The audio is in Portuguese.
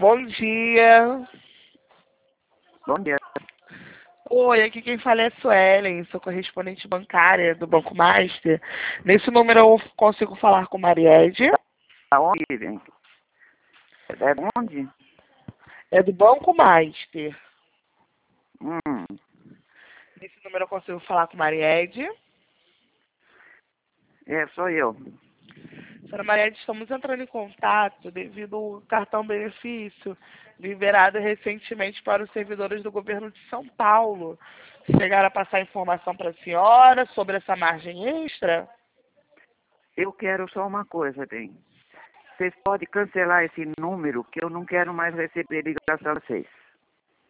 Bom dia. Bom dia. Oi, aqui quem fala é a Suelen, sou correspondente bancária do Banco Master. Nesse número eu consigo falar com Mariede. Aonde, vem? É de onde? É do Banco Master. Hum, Nesse número eu consigo falar com Mariede. sou eu. Senhora Mariede, estamos entrando em contato devido ao cartão benefício liberado recentemente para os servidores do governo de São Paulo. Chegaram a passar informação para a senhora sobre essa margem extra? Eu quero só uma coisa, bem. Vocês podem cancelar esse número, que eu não quero mais receber ligação de vocês.